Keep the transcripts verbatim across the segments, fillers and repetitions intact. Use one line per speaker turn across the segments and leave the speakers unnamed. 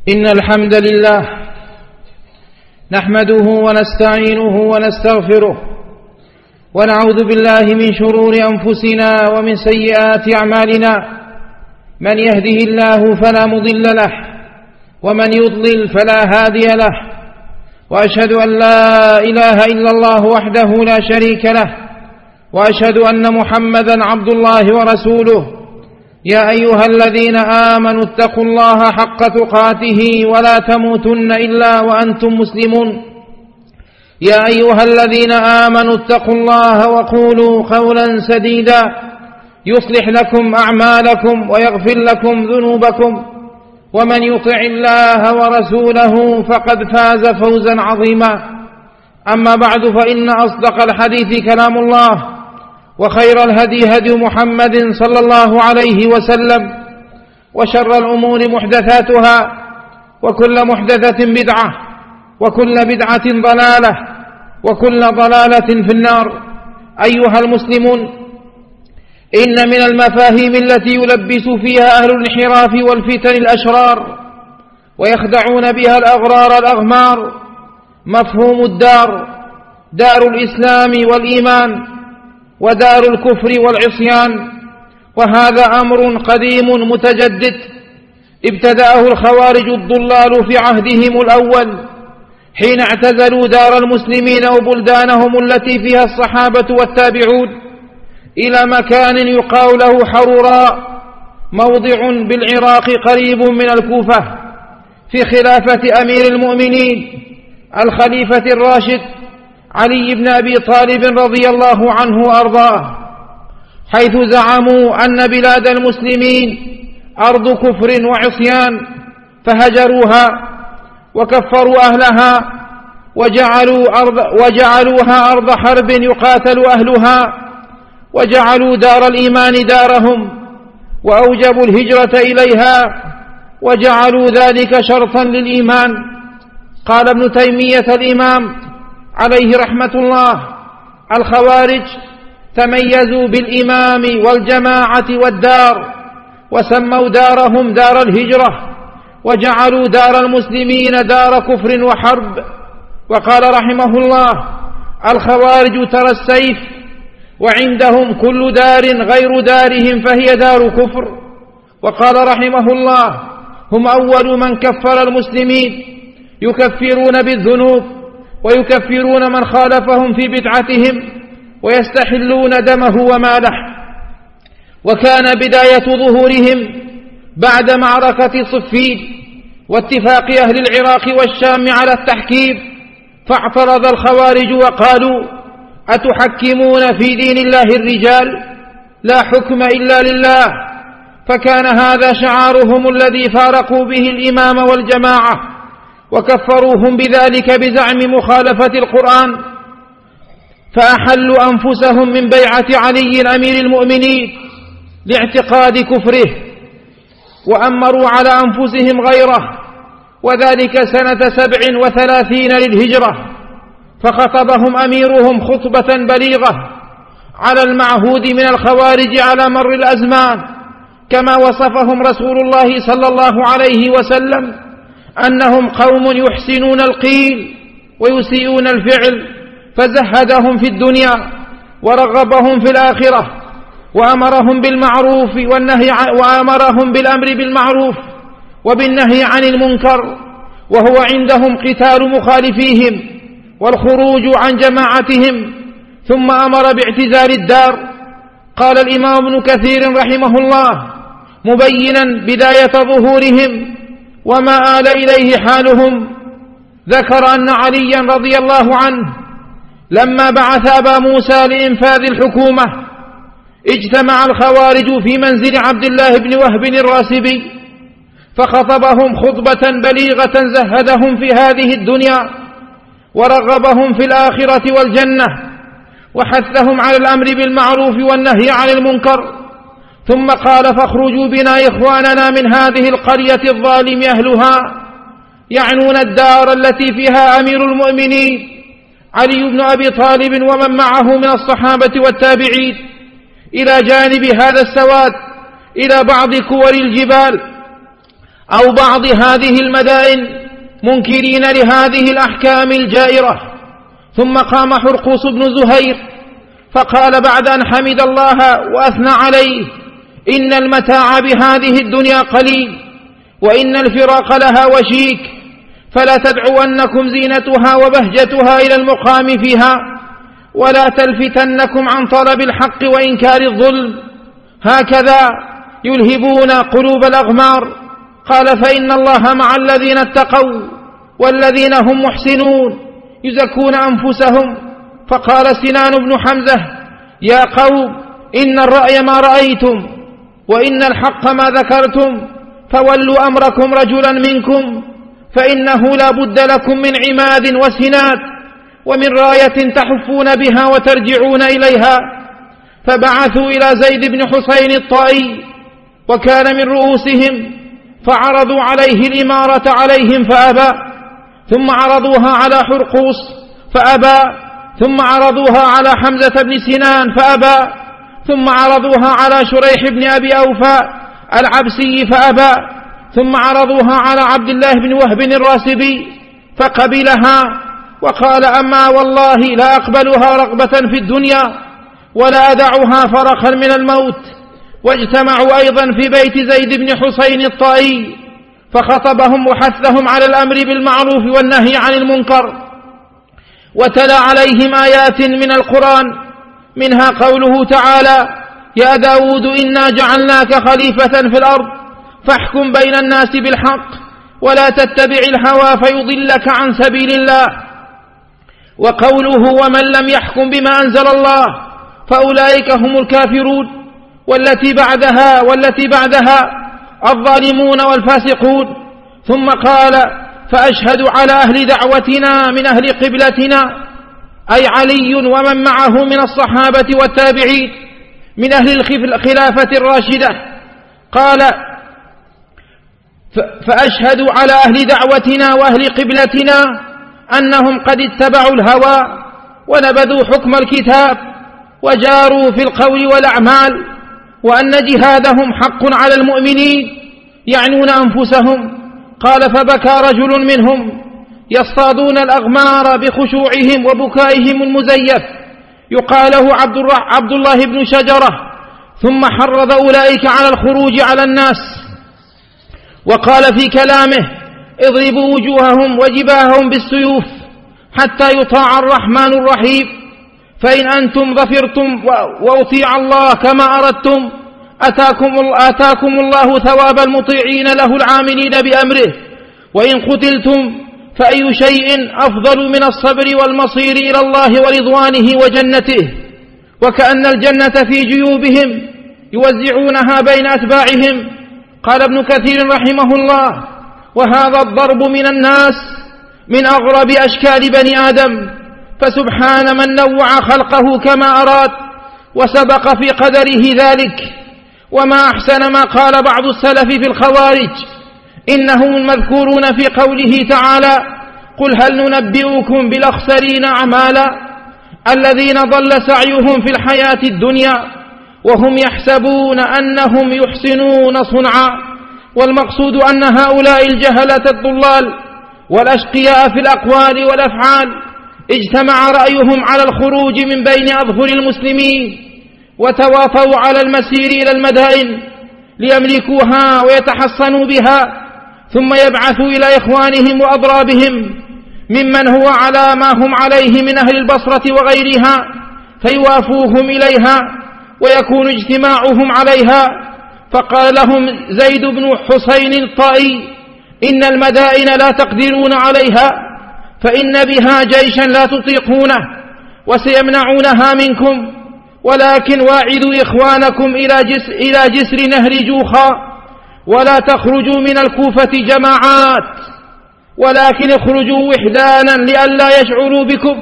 إن الحمد لله نحمده ونستعينه ونستغفره ونعوذ بالله من شرور أنفسنا ومن سيئات أعمالنا. من يهده الله فلا مضل له ومن يضلل فلا هادي له، وأشهد أن لا إله إلا الله وحده لا شريك له، وأشهد أن محمدا عبد الله ورسوله. يا أيها الذين آمنوا اتقوا الله حق تقاته ولا تموتن إلا وأنتم مسلمون. يا أيها الذين آمنوا اتقوا الله وقولوا قولا سديدا يصلح لكم أعمالكم ويغفر لكم ذنوبكم، ومن يطع الله ورسوله فقد فاز فوزا عظيما. أما بعد، فإن أصدق الحديث كلام الله، وخير الهدي هدي محمد صلى الله عليه وسلم، وشر الأمور محدثاتها، وكل محدثة بدعة، وكل بدعة ضلالة، وكل ضلالة في النار. أيها المسلمون، إن من المفاهيم التي يلبس فيها أهل الانحراف والفتن الأشرار ويخدعون بها الأغرار الأغمار مفهوم الدار، دار الإسلام والإيمان ودار الكفر والعصيان. وهذا أمر قديم متجدد ابتدأه الخوارج الضلال في عهدهم الأول، حين اعتزلوا دار المسلمين وبلدانهم التي فيها الصحابة والتابعون إلى مكان يقال له حروراء، موضع بالعراق قريب من الكوفة، في خلافة أمير المؤمنين الخليفة الراشد علي بن أبي طالب رضي الله عنه وأرضاه، حيث زعموا أن بلاد المسلمين أرض كفر وعصيان، فهجروها وكفروا أهلها وجعلوا أرض وجعلوها أرض حرب يقاتل أهلها، وجعلوا دار الإيمان دارهم، وأوجبوا الهجرة إليها، وجعلوا ذلك شرطا للإيمان. قال ابن تيمية الإمام عليه رحمة الله: الخوارج تميزوا بالإمام والجماعة والدار، وسموا دارهم دار الهجرة، وجعلوا دار المسلمين دار كفر وحرب. وقال رحمه الله: الخوارج ترى السيف، وعندهم كل دار غير دارهم فهي دار كفر. وقال رحمه الله: هم أول من كفر المسلمين، يكفرون بالذنوب ويكفرون من خالفهم في بدعتهم ويستحلون دمه وماله. وكان بداية ظهورهم بعد معركة صفين واتفاق أهل العراق والشام على التحكيم، فاعترض الخوارج وقالوا: أتحكمون في دين الله الرجال؟ لا حكم إلا لله. فكان هذا شعارهم الذي فارقوا به الإمام والجماعة، وكفروهم بذلك بزعم مخالفة القرآن، فأحلوا أنفسهم من بيعة علي أمير المؤمنين لاعتقاد كفره، وأمروا على أنفسهم غيره، وذلك سنة سبع وثلاثين للهجرة. فخطبهم أميرهم خطبة بليغة على المعهود من الخوارج على مر الأزمان، كما وصفهم رسول الله صلى الله عليه وسلم أنهم قوم يحسنون القيل ويسيئون الفعل، فزهدهم في الدنيا ورغبهم في الآخرة، وأمرهم بالمعروف والنهي وأمرهم بالأمر بالمعروف وبالنهي عن المنكر، وهو عندهم قتال مخالفيهم والخروج عن جماعتهم، ثم أمر باعتزال الدار. قال الإمام ابن كثير رحمه الله مبينا بداية ظهورهم وما آل إليه حالهم، ذكر أن عليا رضي الله عنه لما بعث أبا موسى لإنفاذ الحكومة اجتمع الخوارج في منزل عبد الله بن وهب الراسبي، فخطبهم خطبة بليغة زهدهم في هذه الدنيا ورغبهم في الآخرة والجنة، وحثهم على الأمر بالمعروف والنهي عن المنكر. ثم قال: فاخرجوا بنا إخواننا من هذه القرية الظالم أهلها، يعنون الدار التي فيها أمير المؤمنين علي بن أبي طالب ومن معه من الصحابة والتابعين، إلى جانب هذا السواد إلى بعض كور الجبال أو بعض هذه المدائن منكرين لهذه الأحكام الجائرة. ثم قام حرقوس بن زهير فقال بعد أن حمد الله وأثنى عليه: إن المتاع بهذه الدنيا قليل، وإن الفراق لها وشيك، فلا تدعونكم زينتها وبهجتها إلى المقام فيها، ولا تلفتنكم عن طلب الحق وإنكار الظلم، هكذا يلهبون قلوب الأغمار. قال: فإن الله مع الذين اتقوا والذين هم محسنون يزكون أنفسهم. فقال سنان بن حمزة: يا قوم، إن الرأي ما رأيتم، وإن الحق ما ذكرتم، فولوا أمركم رجلا منكم، فإنه لا بد لكم من عماد وسناد، ومن راية تحفون بها وترجعون إليها. فبعثوا إلى زيد بن حسين الطائي، وكان من رؤوسهم، فعرضوا عليه الإمارة عليهم فأبى، ثم عرضوها على حرقوس فأبى، ثم عرضوها على حمزة بن سنان فأبى، ثم عرضوها على شريح بن أبي أوفى العبسي فأبى، ثم عرضوها على عبد الله بن وهب الراسبي فقبلها، وقال: أما والله لا أقبلها رغبة في الدنيا، ولا أدعها فرخا من الموت. واجتمعوا أيضا في بيت زيد بن حسين الطائي، فخطبهم وحثهم على الأمر بالمعروف والنهي عن المنكر، وتلا عليهم آيات من القرآن، منها قوله تعالى: يا داود إنا جعلناك خليفة في الأرض فاحكم بين الناس بالحق ولا تتبع الهوى فيضلك عن سبيل الله. وقوله: ومن لم يحكم بما أنزل الله فأولئك هم الكافرون. والتي بعدها والتي بعدها الظالمون والفاسقون. ثم قال: فأشهد على أهل دعوتنا من أهل قبلتنا، أي علي ومن معه من الصحابة والتابعين من أهل الخلافة الراشدة. قال: فأشهد على أهل دعوتنا وأهل قبلتنا أنهم قد اتبعوا الهوى ونبذوا حكم الكتاب وجاروا في القول والأعمال، وأن جهادهم حق على المؤمنين يعنون أنفسهم. قال: فبكى رجل منهم يصطادون الأغمار بخشوعهم وبكائهم المزيف، يقاله عبد الله بن شجرة، ثم حرض أولئك على الخروج على الناس، وقال في كلامه: اضربوا وجوههم وجباههم بالسيوف حتى يطاع الرحمن الرحيم، فإن أنتم ظفرتم وأطيع الله كما أردتم أتاكم, أتاكم الله ثواب المطيعين له العاملين بأمره، وإن قتلتم فأي شيء أفضل من الصبر والمصير إلى الله ورضوانه وجنته. وكأن الجنة في جيوبهم يوزعونها بين أتباعهم. قال ابن كثير رحمه الله: وهذا الضرب من الناس من أغرب أشكال بني آدم، فسبحان من نوع خلقه كما أراد وسبق في قدره ذلك. وما أحسن ما قال بعض السلف في الخوارج، إنهم المذكورون في قوله تعالى: قل هل ننبئكم بالأخسرين أعمالا الذين ضل سعيهم في الحياة الدنيا وهم يحسبون أنهم يحسنون صنعا. والمقصود أن هؤلاء الجهلة الضلال والأشقياء في الأقوال والأفعال اجتمع رأيهم على الخروج من بين أظهر المسلمين، وتوافوا على المسير إلى المدائن ليملكوها ويتحصنوا بها، ثم يبعثوا إلى إخوانهم وأضرابهم ممن هو على ما هم عليه من أهل البصرة وغيرها فيوافوهم إليها ويكون اجتماعهم عليها. فقال لهم زيد بن حسين الطائي: إن المدائن لا تقدرون عليها، فإن بها جيشا لا تطيقونه وسيمنعونها منكم، ولكن واعدوا إخوانكم إلى جسر, إلى جسر نهر جوخا، ولا تخرجوا من الكوفة جماعات، ولكن اخرجوا وحدانا لئلا يشعروا بكم.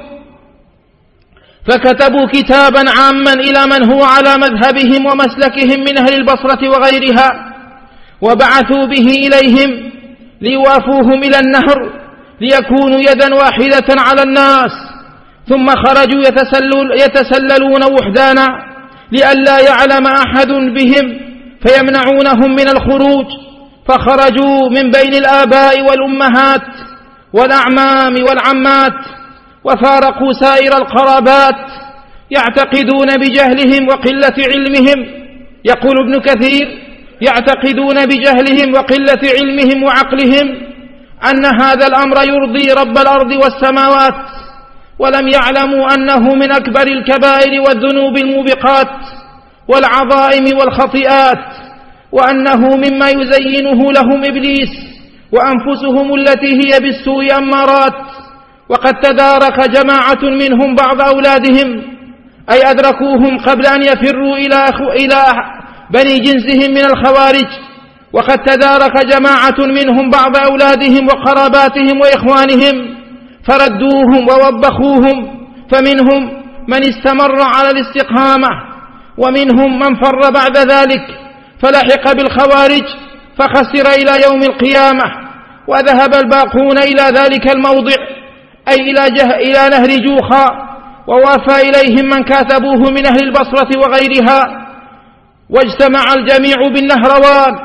فكتبوا كتابا عاما إلى من هو على مذهبهم ومسلكهم من أهل البصرة وغيرها، وبعثوا به إليهم ليوافوهم إلى النهر ليكونوا يدا واحدة على الناس. ثم خرجوا يتسلل يتسللون وحدانا لئلا يعلم أحد بهم فيمنعونهم من الخروج، فخرجوا من بين الآباء والأمهات والأعمام والعمات وفارقوا سائر القرابات يعتقدون بجهلهم وقلة علمهم. يقول ابن كثير: يعتقدون بجهلهم وقلة علمهم وعقلهم أن هذا الأمر يرضي رب الأرض والسماوات، ولم يعلموا أنه من أكبر الكبائر والذنوب الموبقات والعظائم والخطيئات، وأنه مما يزينه لهم إبليس وأنفسهم التي هي بالسوء أمارات. وقد تدارك جماعة منهم بعض أولادهم، أي أدركوهم قبل أن يفروا إلى, أخو إلى بني جنسهم من الخوارج. وقد تدارك جماعة منهم بعض أولادهم وقراباتهم وإخوانهم فردوهم ووبخوهم، فمنهم من استمر على الاستقامة، ومنهم من فر بعد ذلك فلحق بالخوارج فخسر إلى يوم القيامة. وذهب الباقون إلى ذلك الموضع، أي إلى, جه إلى نهر جوخا، ووافى إليهم من كاتبوه من أهل البصرة وغيرها، واجتمع الجميع بالنهروان،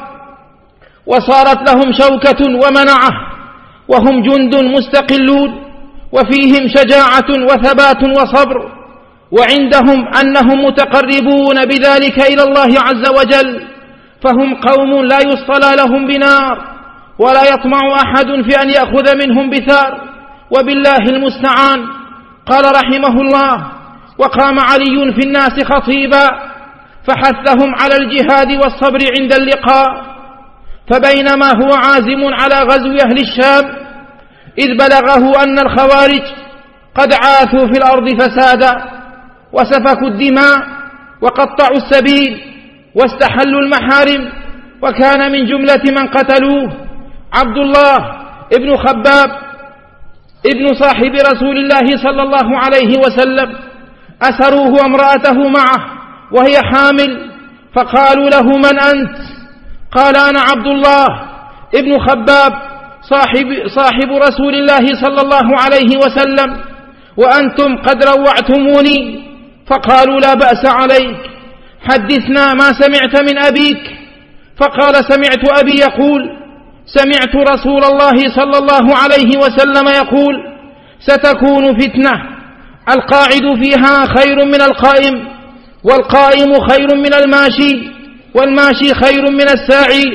وصارت لهم شوكة ومنعة، وهم جند مستقلون، وفيهم شجاعة وثبات وصبر، وعندهم أنهم متقربون بذلك إلى الله عز وجل، فهم قوم لا يصطلى لهم بنار، ولا يطمع أحد في أن يأخذ منهم بثار، وبالله المستعان. قال رحمه الله: وقام علي في الناس خطيبا فحثهم على الجهاد والصبر عند اللقاء، فبينما هو عازم على غزو أهل الشام إذ بلغه أن الخوارج قد عاثوا في الأرض فسادا، وسفكوا الدماء وقطعوا السبيل واستحلوا المحارم، وكان من جملة من قتلوه عبد الله ابن خباب ابن صاحب رسول الله صلى الله عليه وسلم. أسروه وامرأته معه وهي حامل، فقالوا له: من أنت؟ قال: أنا عبد الله ابن خباب صاحب, صاحب رسول الله صلى الله عليه وسلم، وأنتم قد روعتموني. فقالوا: لا بأس عليك، حدثنا ما سمعت من أبيك. فقال: سمعت أبي يقول: سمعت رسول الله صلى الله عليه وسلم يقول: ستكون فتنة القاعد فيها خير من القائم، والقائم خير من الماشي، والماشي خير من الساعي.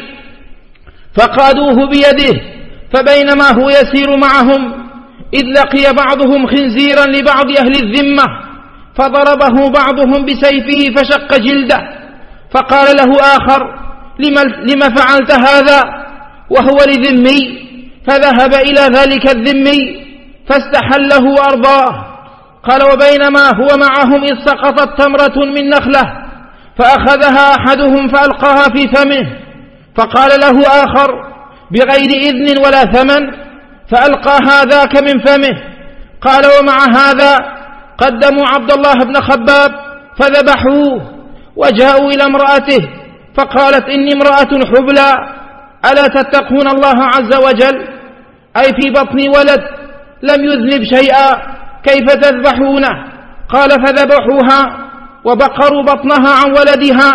فقادوه بيده، فبينما هو يسير معهم إذ لقي بعضهم خنزيرا لبعض أهل الذمة، فضربه بعضهم بسيفه فشق جلده. فقال له آخر: لم فعلت هذا؟ وهو لذمي. فذهب إلى ذلك الذمي فاستحله وأرضاه. قال: وبينما هو معهم إذ سقطت تمرة من نخلة، فأخذها أحدهم فألقاها في فمه، فقال له آخر بغير إذن ولا ثمن فألقى هذاك من فمه. قال: ومع هذا قدموا عبد الله بن خباب فذبحوه، وجاءوا إلى امرأته فقالت: إني امرأة حبلى، ألا تتقون الله عز وجل؟ أي في بطني ولد لم يذنب شيئا، كيف تذبحونه؟ قال: فذبحوها وبقروا بطنها عن ولدها.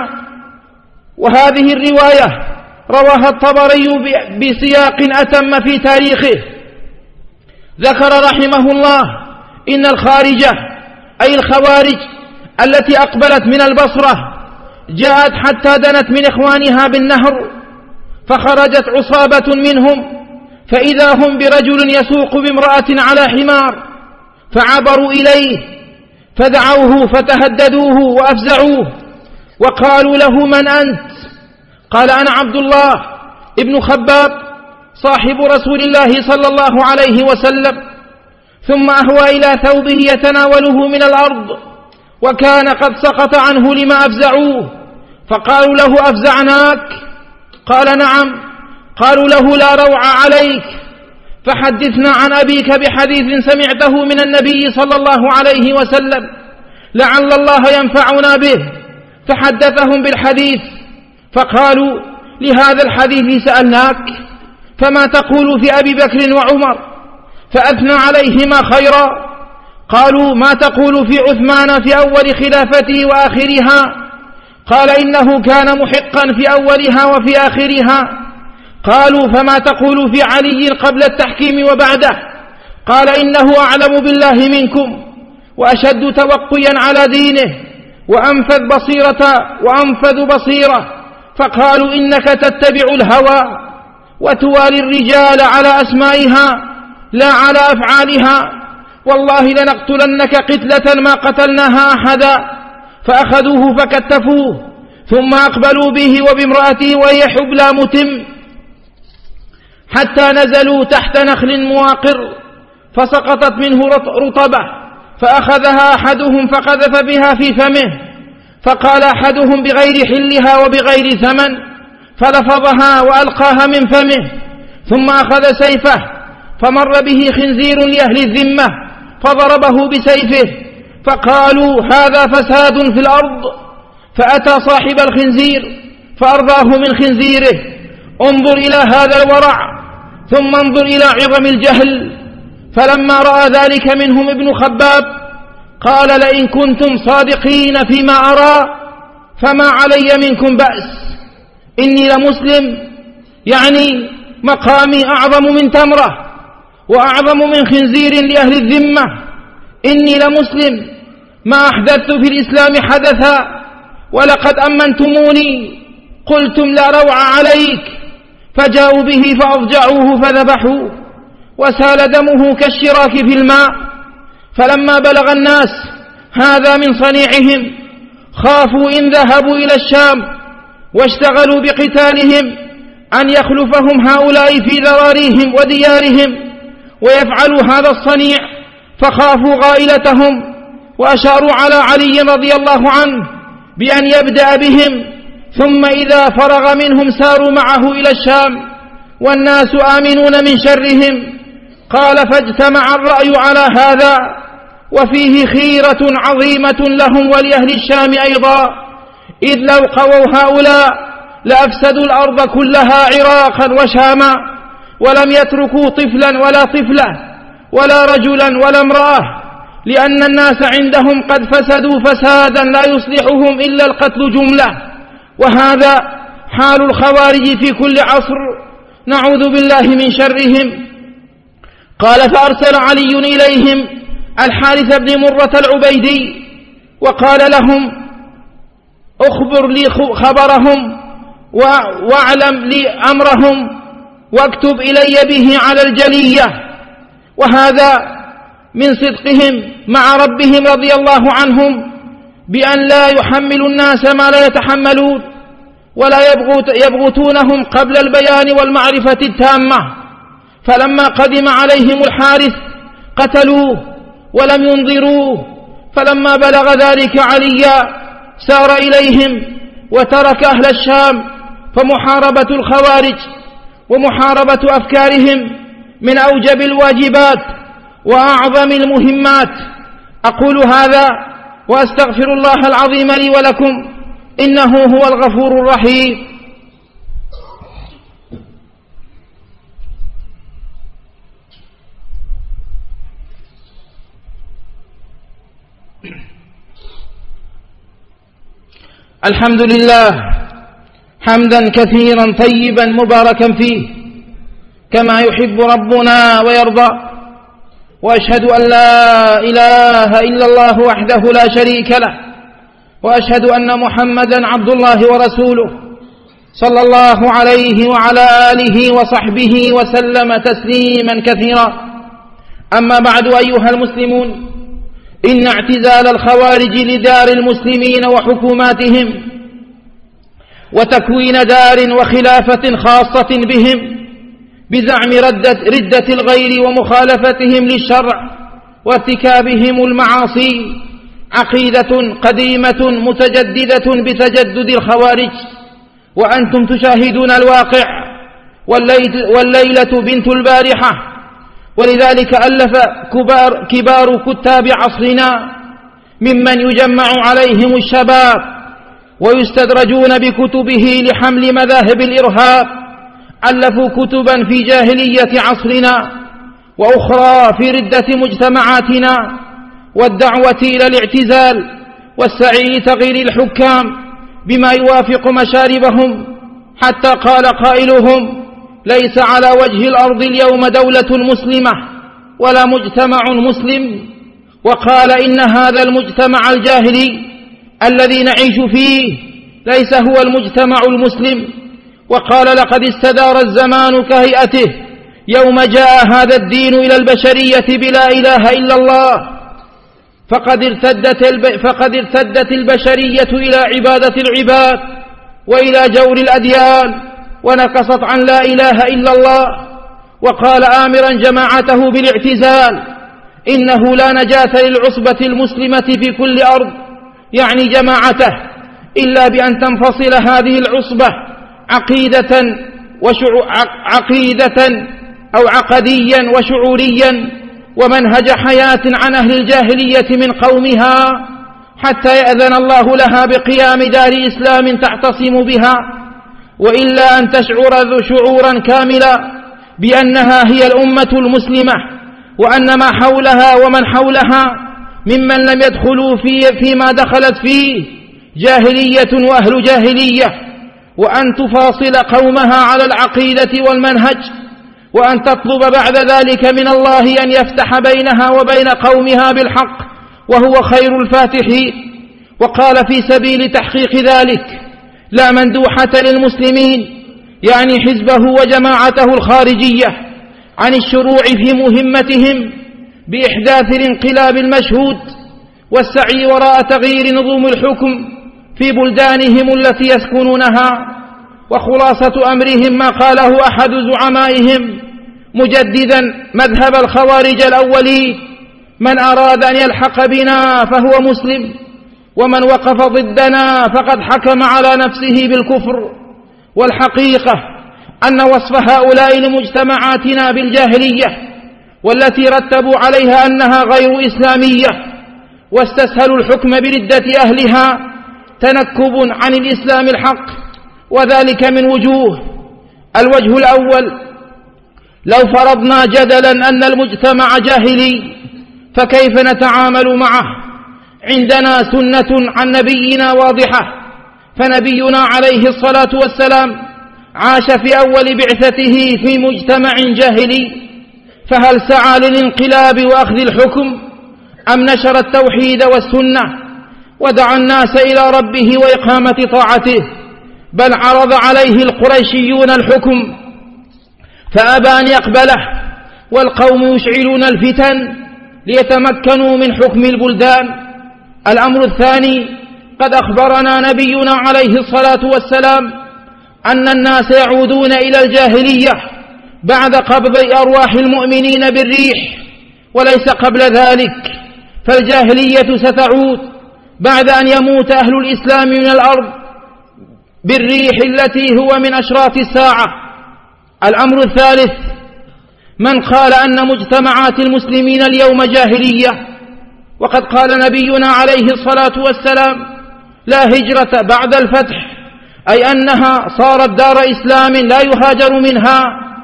وهذه الرواية رواها الطبري بسياق أتم في تاريخه. ذكر رحمه الله: إن الخارجة أي الخوارج التي أقبلت من البصرة جاءت حتى دنت من إخوانها بالنهر، فخرجت عصابة منهم فإذا هم برجل يسوق بامرأة على حمار، فعبروا إليه فدعوه فتهددوه وأفزعوه، وقالوا له: من أنت؟ قال: أنا عبد الله ابن خباب صاحب رسول الله صلى الله عليه وسلم. ثم أهوى إلى ثوبه يتناوله من الأرض، وكان قد سقط عنه لما أفزعوه، فقالوا له: أفزعناك؟ قال: نعم. قالوا له: لا روع عليك، فحدثنا عن أبيك بحديث سمعته من النبي صلى الله عليه وسلم لعل الله ينفعنا به. فحدثهم بالحديث، فقالوا: لهذا الحديث سألناك، فما تقول في أبي بكر وعمر؟ فأثنى عليهما خيرا. قالوا: ما تقول في عثمان في أول خلافته وآخرها؟ قال: إنه كان محقا في أولها وفي آخرها. قالوا فما تقول في علي قبل التحكيم وبعده؟ قال إنه أعلم بالله منكم وأشد توقيا على دينه وأنفذ بصيرة وأنفذ بصيرة. فقالوا إنك تتبع الهوى وتوالي الرجال على أسمائها لا على أفعالها، والله لنقتلنك قتلة ما قتلناها أحدا. فأخذوه فكتفوه ثم أقبلوا به وبامرأته وهي حبلى متم حتى نزلوا تحت نخل مواقر فسقطت منه رطبة، فأخذها أحدهم فقذف بها في فمه، فقال أحدهم بغير حلها وبغير ثمن، فلفظها وألقاها من فمه. ثم أخذ سيفه فمر به خنزير لأهل الذمة فضربه بسيفه، فقالوا هذا فساد في الأرض. فأتى صاحب الخنزير فأرضاه من خنزيره. انظر إلى هذا الورع ثم انظر إلى عظم الجهل. فلما رأى ذلك منهم ابن خباب قال لئن كنتم صادقين فيما أرى فما علي منكم بأس، إني لمسلم، يعني مقامي أعظم من تمرة وأعظم من خنزير لأهل الذمة. إني لمسلم ما أحدثت في الإسلام حدثا، ولقد أمنتموني قلتم لا روع عليك، فجاءوا به فأضجعوه فذبحوه وسال دمه كالشراك في الماء. فلما بلغ الناس هذا من صنيعهم خافوا إن ذهبوا إلى الشام واشتغلوا بقتالهم أن يخلفهم هؤلاء في ذراريهم وديارهم ويفعلوا هذا الصنيع، فخافوا غائلتهم وأشاروا على علي رضي الله عنه بأن يبدأ بهم، ثم إذا فرغ منهم ساروا معه إلى الشام والناس آمنون من شرهم. قال فاجتمع الرأي على هذا، وفيه خيرة عظيمة لهم ولأهل الشام أيضا، إذ لو قووا هؤلاء لأفسدوا الأرض كلها عراقا وشاما، ولم يتركوا طفلا ولا طفلة ولا رجلا ولا امرأة، لأن الناس عندهم قد فسدوا فسادا لا يصلحهم إلا القتل جملة، وهذا حال الخوارج في كل عصر، نعوذ بالله من شرهم. قال فأرسل علي إليهم الحارث بن مرة العبيدي وقال لهم أخبر لي خبرهم واعلم لي أمرهم واكتب إلي به على الجلية. وهذا من صدقهم مع ربهم رضي الله عنهم بأن لا يحملوا الناس ما لا يتحملون ولا يبغتونهم قبل البيان والمعرفة التامة. فلما قدم عليهم الحارث قتلوه ولم ينظروه. فلما بلغ ذلك عليا سار إليهم وترك أهل الشام. فمحاربة الخوارج ومحاربة أفكارهم من أوجب الواجبات وأعظم المهمات. أقول هذا وأستغفر الله العظيم لي ولكم، إنه هو الغفور الرحيم. الحمد لله حمدا كثيرا طيبا مباركا فيه كما يحب ربنا ويرضى، وأشهد أن لا إله إلا الله وحده لا شريك له، وأشهد أن محمدا عبد الله ورسوله صلى الله عليه وعلى آله وصحبه وسلم تسليما كثيرا. أما بعد أيها المسلمون، إن اعتزال الخوارج لدار المسلمين وحكوماتهم وتكوين دار وخلافة خاصة بهم بزعم ردة, ردة الغير ومخالفتهم للشرع وارتكابهم المعاصي عقيدة قديمة متجددة بتجدد الخوارج، وأنتم تشاهدون الواقع، والليلة بنت البارحة. ولذلك ألف كبار, كبار كتاب عصرنا ممن يجمع عليهم الشباب ويستدرجون بكتبه لحمل مذاهب الإرهاب، ألفوا كتبا في جاهلية عصرنا وأخرى في ردة مجتمعاتنا والدعوة إلى الاعتزال والسعي لتغيير الحكام بما يوافق مشاربهم، حتى قال قائلهم ليس على وجه الأرض اليوم دولة مسلمة ولا مجتمع مسلم، وقال إن هذا المجتمع الجاهلي الذي نعيش فيه ليس هو المجتمع المسلم. وقال لقد استدار الزمان كهيئته يوم جاء هذا الدين إلى البشرية بلا إله إلا الله، فقد ارتدت, الب... فقد ارتدت البشرية إلى عبادة العباد وإلى جور الأديان ونكصت عن لا إله إلا الله. وقال آمرا جماعته بالاعتزال إنه لا نجاة للعصبة المسلمة في كل أرض، يعني جماعته، إلا بأن تنفصل هذه العصبة عقيدة, وشعو... عقيدة أو عقديا وشعوريا ومنهج حياة عن أهل الجاهلية من قومها، حتى يأذن الله لها بقيام دار إسلام تعتصم بها، وإلا أن تشعر شعورا كاملا بأنها هي الأمة المسلمة، وأن ما حولها ومن حولها ممن لم يدخلوا في فيما دخلت فيه جاهلية وأهل جاهلية، وأن تفاصل قومها على العقيدة والمنهج، وأن تطلب بعد ذلك من الله أن يفتح بينها وبين قومها بالحق وهو خير الفاتحين. وقال في سبيل تحقيق ذلك لا مندوحة للمسلمين، يعني حزبه وجماعته الخارجية، عن الشروع في مهمتهم بإحداث الانقلاب المشهود والسعي وراء تغيير نظم الحكم في بلدانهم التي يسكنونها. وخلاصة أمرهم ما قاله أحد زعمائهم مجددا مذهب الخوارج الأولين: من أراد أن يلحق بنا فهو مسلم، ومن وقف ضدنا فقد حكم على نفسه بالكفر. والحقيقة أن وصف هؤلاء لمجتمعاتنا بالجاهلية والتي رتبوا عليها أنها غير إسلامية واستسهلوا الحكم بردة أهلها تنكب عن الإسلام الحق، وذلك من وجوه. الوجه الأول: لو فرضنا جدلا أن المجتمع جاهلي فكيف نتعامل معه؟ عندنا سنة عن نبينا واضحة، فنبينا عليه الصلاة والسلام عاش في أول بعثته في مجتمع جاهلي، فهل سعى للانقلاب وأخذ الحكم أم نشر التوحيد والسنة ودعا الناس إلى ربه وإقامة طاعته؟ بل عرض عليه القريشيون الحكم فأبى أن يقبله، والقوم يشعلون الفتن ليتمكنوا من حكم البلدان. الأمر الثاني: قد أخبرنا نبينا عليه الصلاة والسلام أن الناس يعودون إلى الجاهلية بعد قبض أرواح المؤمنين بالريح، وليس قبل ذلك، فالجاهلية ستعود بعد أن يموت أهل الإسلام من الأرض بالريح التي هو من أشراط الساعة. الأمر الثالث: من قال أن مجتمعات المسلمين اليوم جاهلية، وقد قال نبينا عليه الصلاة والسلام: لا هجرة بعد الفتح، أي أنها صارت دار إسلام لا يهاجر منها،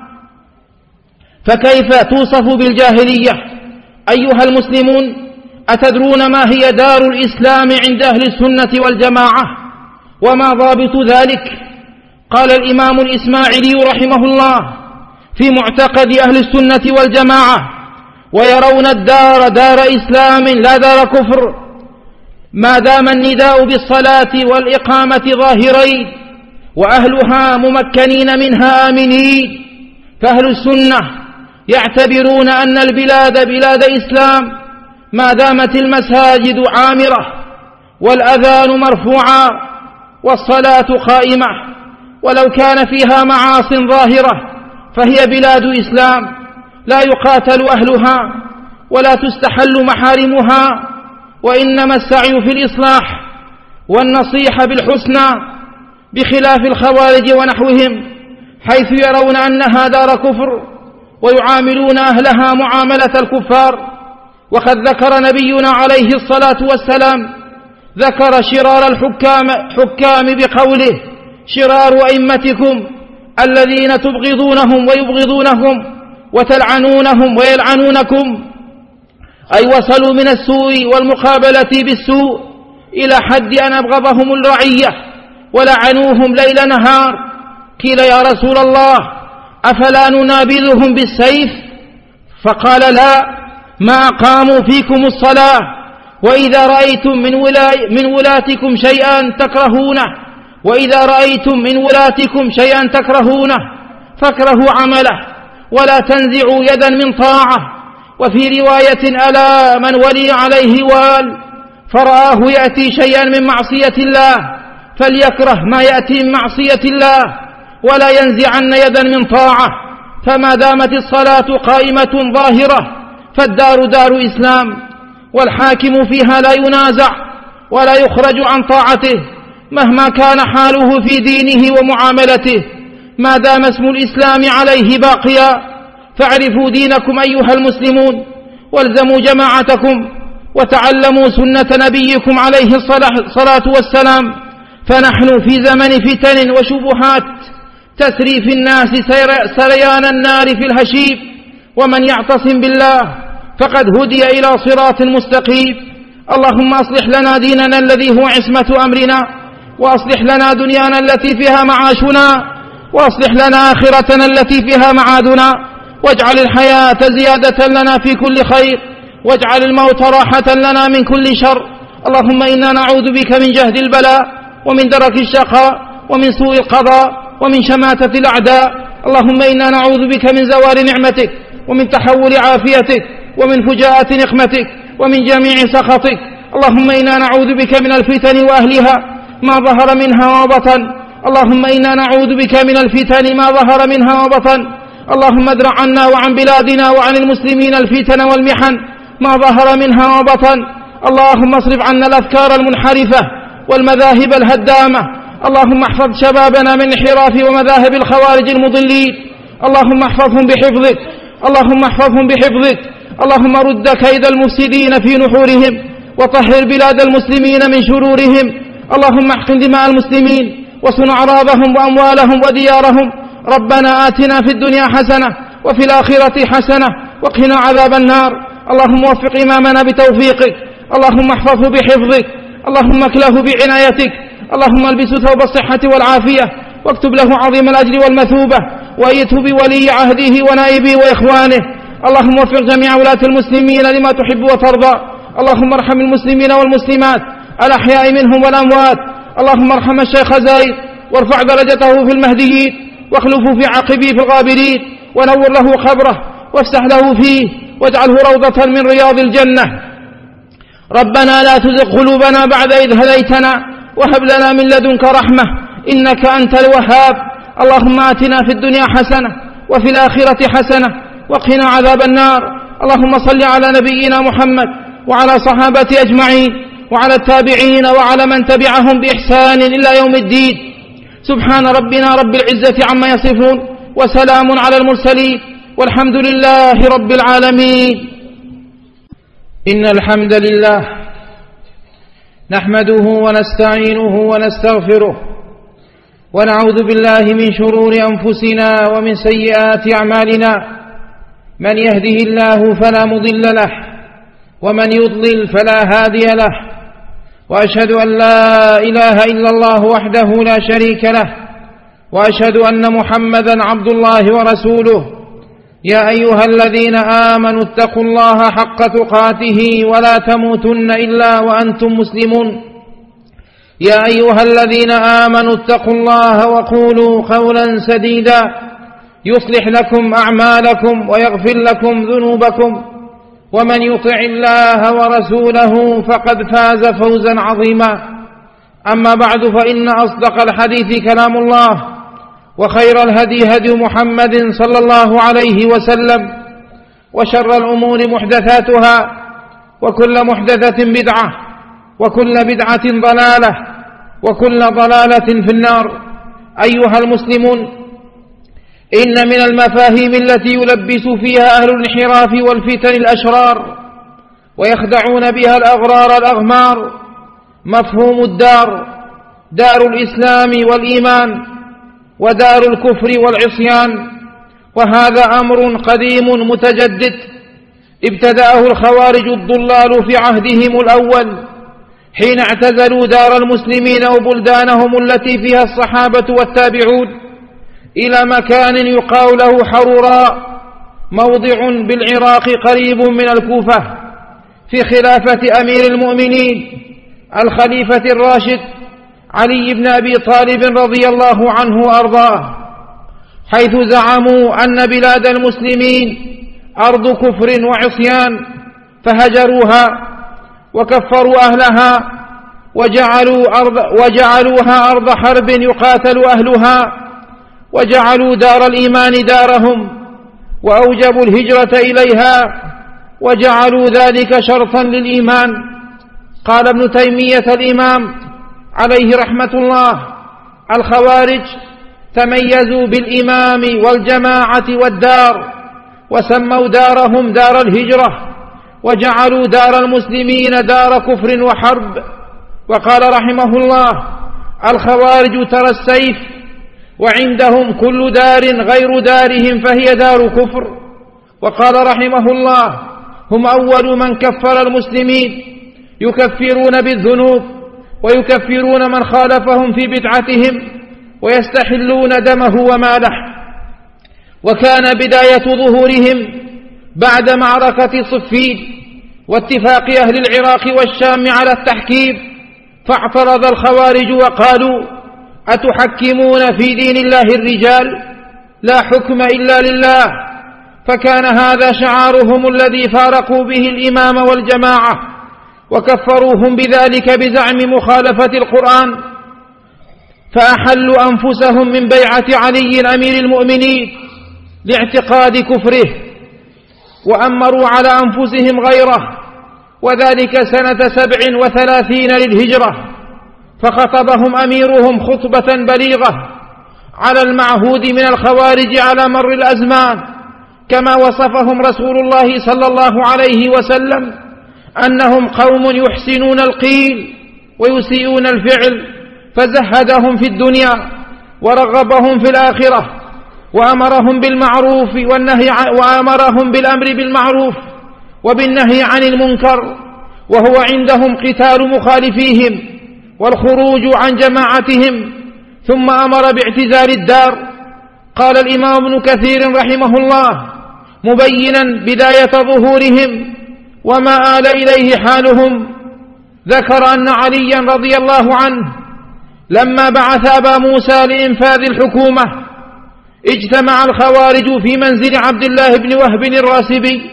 فكيف توصف بالجاهلية؟ أيها المسلمون، أتدرون ما هي دار الإسلام عند أهل السنة والجماعة وما ضابط ذلك؟ قال الإمام الإسماعيلي رحمه الله في معتقد أهل السنة والجماعة: ويرون الدار دار إسلام لا دار كفر، ما دام النداء بالصلاة والإقامة ظاهرين وأهلها ممكنين منها آمنين. فأهل السنة يعتبرون أن البلاد بلاد إسلام ما دامت المساجد عامرة والأذان مرفوعا والصلاة قائمة، ولو كان فيها معاص ظاهرة فهي بلاد إسلام لا يقاتل أهلها ولا تستحل محارمها، وإنما السعي في الإصلاح والنصيحة بالحسنى، بخلاف الخوارج ونحوهم حيث يرون أنها دار كفر ويعاملون أهلها معاملة الكفار. وقد ذكر نبينا عليه الصلاة والسلام ذكر شرار الحكام حكام بقوله: شرار أئمتكم الذين تبغضونهم ويبغضونهم وتلعنونهم ويلعنونكم، أي وصلوا من السوء والمقابلة بالسوء إلى حد أن أبغضهم الرعية ولعنوهم ليل نهار. قيل: يا رسول الله، أفلا ننابذهم بالسيف؟ فقال لا، ما أقاموا فيكم الصلاة. وإذا رأيتم من, ولا من ولاتكم شيئا تكرهونه وإذا رأيتم من ولاتكم شيئا تكرهونه فاكرهوا عمله ولا تنزعوا يدا من طاعة. وفي رواية ألا من ولي عليه وال فرآه يأتي شيئا من معصية الله فليكره ما يأتي من معصية الله ولا ينزعن يدا من طاعة. فما دامت الصلاة قائمة ظاهرة فالدار دار إسلام، والحاكم فيها لا ينازع ولا يخرج عن طاعته مهما كان حاله في دينه ومعاملته ما دام اسم الإسلام عليه باقيا. فاعرفوا دينكم أيها المسلمون، والزموا جماعتكم، وتعلموا سنة نبيكم عليه الصلاة والسلام. فنحن في زمن فتن وشبهات تسري في الناس سريان النار في الهشيم، ومن يعتصم بالله فقد هدي إلى صراط مستقيم. اللهم أصلح لنا ديننا الذي هو عصمة أمرنا، وأصلح لنا دنيانا التي فيها معاشنا، وأصلح لنا آخرتنا التي فيها معادنا، واجعل الحياة زيادة لنا في كل خير، واجعل الموت راحة لنا من كل شر. اللهم إنا نعوذ بك من جهد البلاء ومن درك الشقاء ومن سوء القضاء ومن شماتة الأعداء. اللهم إنا نعوذ بك من زوال نعمتك ومن تحول عافيتك ومن فجاءة نقمتك ومن جميع سخطك. اللهم إنا نعوذ بك من الفتن وأهلها ما ظهر منها وبطن. اللهم إنا نعوذ بك من الفتن ما ظهر منها وبطن. اللهم ادرع عنا وعن بلادنا وعن المسلمين الفتن والمحن ما ظهر منها وبطن. اللهم اصرف عنا الأفكار المنحرفة والمذاهب الهدامة. اللهم احفظ شبابنا من انحراف ومذاهب الخوارج المضلين. اللهم احفظهم بحفظك اللهم احفظهم بحفظك. اللهم رد كيد المفسدين في نحورهم، وطهر بلاد المسلمين من شرورهم. اللهم احقن دماء المسلمين وصن أعراضهم وأموالهم وديارهم. ربنا آتنا في الدنيا حسنة وفي الآخرة حسنة وقنا عذاب النار. اللهم وفق إمامنا بتوفيقك، اللهم احفظه بحفظك، اللهم اكله بعنايتك. اللهم البسه ثوب الصحة والعافية، واكتب له عظيم الأجر والمثوبة، وأيده بولي عهده ونائبه وإخوانه. اللهم وفق جميع ولاة المسلمين لما تحب وترضى. اللهم ارحم المسلمين والمسلمات الأحياء منهم والأموات. اللهم ارحم الشيخ زايد وارفع درجته في المهديين، واخلفه في عقبه في الغابرين، ونور له قبره وافسح له فيه، واجعله روضة من رياض الجنة. ربنا لا تزغ قلوبنا بعد إذ هديتنا، وهب لنا من لدنك رحمة إنك أنت الوهاب. اللهم آتنا في الدنيا حسنة وفي الآخرة حسنة وقنا عذاب النار. اللهم صل على نبينا محمد وعلى صحابته أجمعين وعلى التابعين وعلى من تبعهم بإحسان إلى يوم الدين. سبحان ربنا رب العزة عما يصفون، وسلام على المرسلين، والحمد لله رب العالمين. إن الحمد لله نحمده ونستعينه ونستغفره، ونعوذ بالله من شرور أنفسنا ومن سيئات أعمالنا. من يهده الله فلا مضل له، ومن يضلل فلا هادي له. وأشهد أن لا إله إلا الله وحده لا شريك له، وأشهد أن محمدا عبد الله ورسوله. يا أيها الذين آمنوا اتقوا الله حق تقاته ولا تموتن إلا وأنتم مسلمون. يا أيها الذين آمنوا اتقوا الله وقولوا قولا سديدا يصلح لكم أعمالكم ويغفر لكم ذنوبكم، ومن يطع الله ورسوله فقد فاز فوزا عظيما. أما بعد، فإن أصدق الحديث كلام الله، وخير الهدي هدي محمد صلى الله عليه وسلم، وشر الأمور محدثاتها، وكل محدثة بدعة، وكل بدعة ضلالة، وكل ضلالة في النار. أيها المسلمون، إن من المفاهيم التي يلبس فيها أهل الانحراف والفتن الأشرار ويخدعون بها الأغرار الأغمار مفهوم الدار، دار الإسلام والإيمان، ودار الكفر والعصيان. وهذا أمر قديم متجدد ابتدأه الخوارج الضلال في عهدهم الأول، حين اعتزلوا دار المسلمين وبلدانهم التي فيها الصحابة والتابعون إلى مكان يقال له حروراء، موضع بالعراق قريب من الكوفة، في خلافة أمير المؤمنين الخليفة الراشد علي بن أبي طالب رضي الله عنه وأرضاه، حيث زعموا أن بلاد المسلمين أرض كفر وعصيان، فهجروها وكفروا أهلها وجعلوا أرض وجعلوها أرض حرب يقاتل أهلها، وجعلوا دار الإيمان دارهم، وأوجبوا الهجرة إليها، وجعلوا ذلك شرطا للإيمان. قال ابن تيمية الإمام عليه رحمة الله: الخوارج تميزوا بالإمام والجماعة والدار، وسموا دارهم دار الهجرة، وجعلوا دار المسلمين دار كفر وحرب. وقال رحمه الله: الخوارج ترى السيف، وعندهم كل دار غير دارهم فهي دار كفر. وقال رحمه الله: هم أول من كفر المسلمين، يكفرون بالذنوب ويكفرون من خالفهم في بدعتهم ويستحلون دمه وماله. وكان بداية ظهورهم بعد معركة صفين واتفاق أهل العراق والشام على التحكيم، فاعترض الخوارج وقالوا: أتحكمون في دين الله الرجال؟ لا حكم إلا لله. فكان هذا شعارهم الذي فارقوا به الإمام والجماعة، وكفروهم بذلك بزعم مخالفة القرآن، فأحلوا أنفسهم من بيعة علي أمير المؤمنين لاعتقاد كفره، وأمروا على أنفسهم غيره، وذلك سنة سبع وثلاثين للهجرة. فخطبهم أميرهم خطبة بليغة على المعهود من الخوارج على مر الأزمان، كما وصفهم رسول الله صلى الله عليه وسلم أنهم قوم يحسنون القيل ويسيئون الفعل، فزهدهم في الدنيا ورغبهم في الآخرة، وأمرهم بالمعروف والنهي وأمرهم بالأمر بالمعروف وبالنهي عن المنكر، وهو عندهم قتال مخالفيهم والخروج عن جماعتهم، ثم أمر باعتزال الدار. قال الإمام ابن كثير رحمه الله مبينا بداية ظهورهم وما آل إليه حالهم، ذكر أن عليا رضي الله عنه لما بعث أبا موسى لإنفاذ الحكومة اجتمع الخوارج في منزل عبد الله بن وهب الراسبي،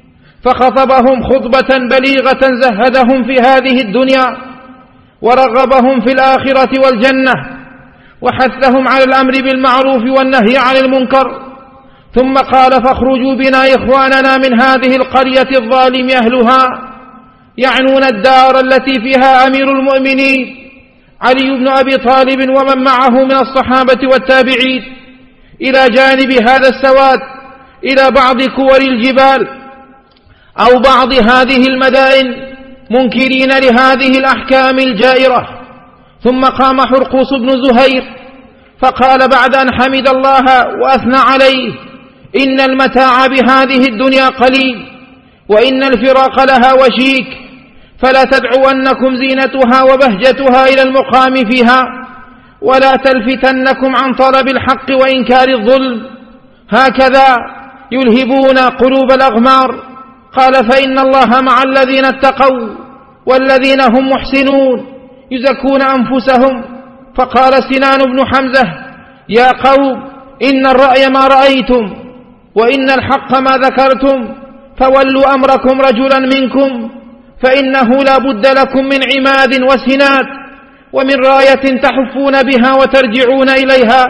فخطبهم خطبة بليغة زهدهم في هذه الدنيا ورغبهم في الآخرة والجنة، وحثهم على الأمر بالمعروف والنهي عن المنكر، ثم قال: فاخرجوا بنا إخواننا من هذه القرية الظالم أهلها، يعنون الدار التي فيها أمير المؤمنين علي بن أبي طالب ومن معه من الصحابة والتابعين، إلى جانب هذا السواد إلى بعض كور الجبال أو بعض هذه المدائن منكرين لهذه الأحكام الجائرة. ثم قام حرقوس بن زهير فقال بعد أن حمد الله وأثنى عليه: إن المتاع بهذه الدنيا قليل، وإن الفراق لها وشيك، فلا تدعونكم زينتها وبهجتها إلى المقام فيها، ولا تلفتنكم عن طلب الحق وإنكار الظلم، هكذا يلهبون قلوب الأغمار. قال: فإن الله مع الذين اتقوا والذين هم محسنون يزكون أنفسهم. فقال سنان بن حمزة: يا قوم، إن الرأي ما رأيتم، وإن الحق ما ذكرتم، فولوا أمركم رجلا منكم، فإنه لا بد لكم من عماد وسناد ومن راية تحفون بها وترجعون إليها.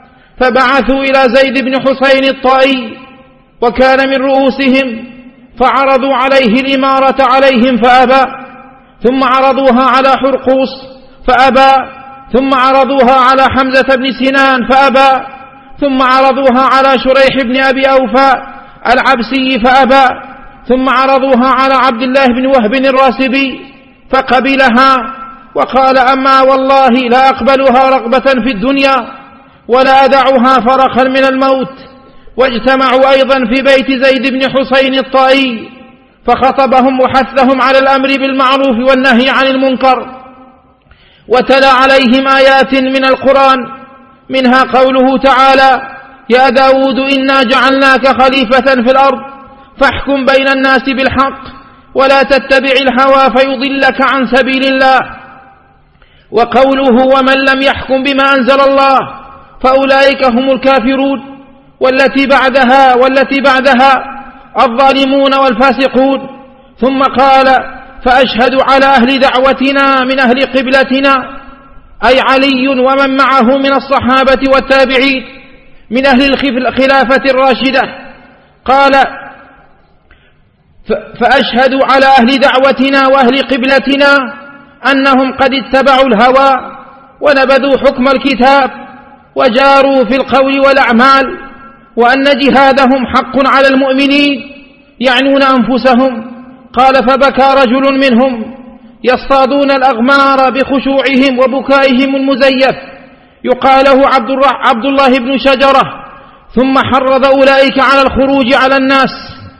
فبعثوا إلى زيد بن حسين الطائي وكان من رؤوسهم، فعرضوا عليه الإمارة عليهم فأبى، ثم عرضوها على حرقوس فأبى، ثم عرضوها على حمزة بن سنان فأبى، ثم عرضوها على شريح بن أبي أوفى العبسي فأبى، ثم عرضوها على عبد الله بن وهب الراسبي فقبلها، وقال: أما والله لا أقبلها رغبة في الدنيا ولا أدعها فرخا من الموت. واجتمعوا أيضا في بيت زيد بن حسين الطائي فخطبهم وحثهم على الأمر بالمعروف والنهي عن المنكر، وتلا عليهم آيات من القرآن منها قوله تعالى: يا داود إنا جعلناك خليفة في الأرض فاحكم بين الناس بالحق ولا تتبع الهوى فيضلك عن سبيل الله. وقوله: ومن لم يحكم بما أنزل الله فأولئك هم الكافرون. والتي بعدها والتي بعدها الظالمون والفاسقون. ثم قال: فأشهد على أهل دعوتنا من أهل قبلتنا، أي علي ومن معه من الصحابة والتابعين من أهل الخلافة الراشدة. قال: فأشهد على أهل دعوتنا وأهل قبلتنا أنهم قد اتبعوا الهوى ونبذوا حكم الكتاب وجاروا في القول والأعمال، وأن جهادهم حق على المؤمنين يعنون أنفسهم. قال: فبكى رجل منهم يصطادون الأغمار بخشوعهم وبكائهم المزيف يقاله عبد الله بن شجرة، ثم حرض أولئك على الخروج على الناس،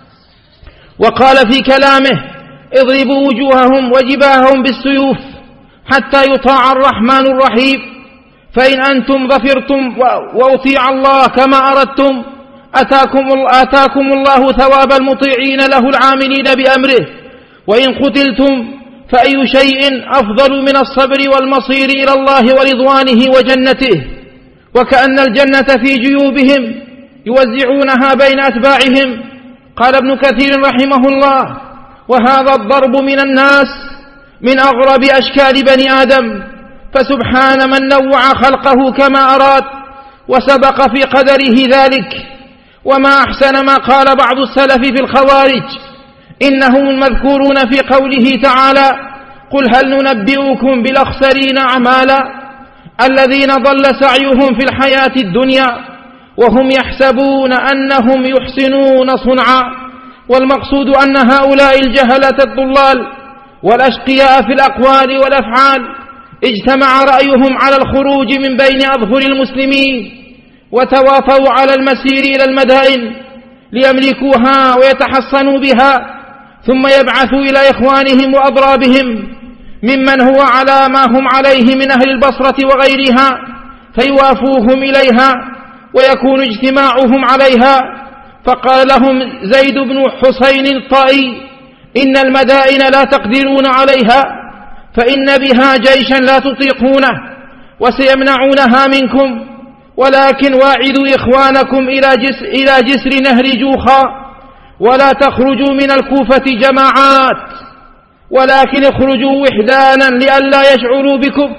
وقال في كلامه: اضربوا وجوههم وجباههم بالسيوف حتى يطاع الرحمن الرحيم، فإن أنتم ظفرتم وأطيع الله كما أردتم أتاكم, أتاكم الله ثواب المطيعين له العاملين بأمره، وإن قتلتم فأي شيء أفضل من الصبر والمصير إلى الله ورضوانه وجنته. وكأن الجنة في جيوبهم يوزعونها بين أتباعهم. قال ابن كثير رحمه الله: وهذا الضرب من الناس من أغرب أشكال بني آدم، فسبحان من نوع خلقه كما أراد وسبق في قدره ذلك. وما أحسن ما قال بعض السلف في الخوارج، إنهم المذكورون في قوله تعالى: قل هل ننبئكم بالأخسرين أعمالا الذين ضل سعيهم في الحياة الدنيا وهم يحسبون أنهم يحسنون صنعا. والمقصود أن هؤلاء الجهلة الضلال والأشقياء في الأقوال والأفعال اجتمع رأيهم على الخروج من بين أظهر المسلمين، وتوافوا على المسير إلى المدائن ليملكوها ويتحصنوا بها، ثم يبعثوا إلى إخوانهم وأضرابهم ممن هو على ما هم عليه من أهل البصرة وغيرها فيوافوهم إليها ويكون اجتماعهم عليها. فقال لهم زيد بن حسين الطائي: إن المدائن لا تقدرون عليها، فإن بها جيشا لا تطيقونه وسيمنعونها منكم، ولكن واعدوا إخوانكم إلى جسر, إلى جسر نهر جوخا، ولا تخرجوا من الكوفة جماعات، ولكن اخرجوا وحدانا لئلا يشعروا بكم.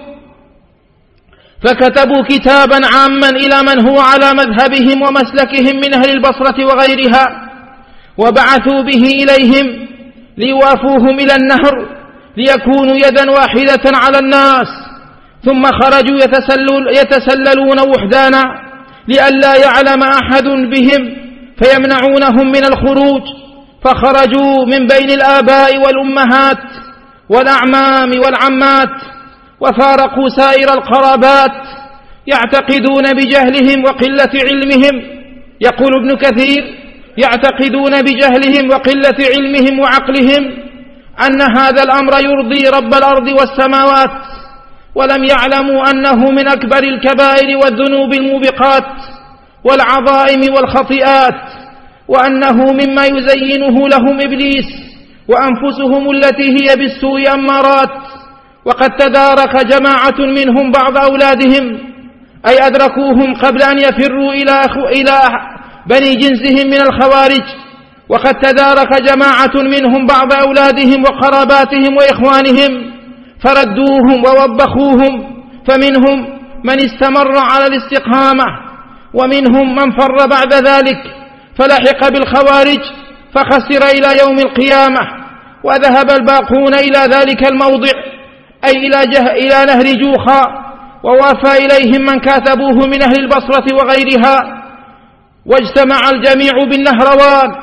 فكتبوا كتابا عاما إلى من هو على مذهبهم ومسلكهم من أهل البصرة وغيرها، وبعثوا به إليهم ليوافوهم إلى النهر ليكونوا يدا واحدة على الناس. ثم خرجوا يتسلل يتسللون وحدانا لئلا يعلم أحد بهم فيمنعونهم من الخروج، فخرجوا من بين الآباء والأمهات والأعمام والعمات، وفارقوا سائر القرابات يعتقدون بجهلهم وقلة علمهم. يقول ابن كثير: يعتقدون بجهلهم وقلة علمهم وعقلهم أن هذا الأمر يرضي رب الأرض والسماوات، ولم يعلموا أنه من أكبر الكبائر والذنوب الموبقات والعظائم والخطيئات، وأنه مما يزينه لهم إبليس وأنفسهم التي هي بالسوء أمارات. وقد تدارك جماعة منهم بعض أولادهم، أي أدركوهم قبل أن يفروا إلى, إلى بني جنسهم من الخوارج. وقد تدارك جماعة منهم بعض أولادهم وقراباتهم وإخوانهم فردوهم ووبخوهم، فمنهم من استمر على الاستقامة، ومنهم من فر بعد ذلك فلحق بالخوارج فخسر إلى يوم القيامة. وذهب الباقون إلى ذلك الموضع، أي إلى, جه إلى نهر جوخا، ووافى إليهم من كاتبوه من أهل البصرة وغيرها، واجتمع الجميع بالنهروان،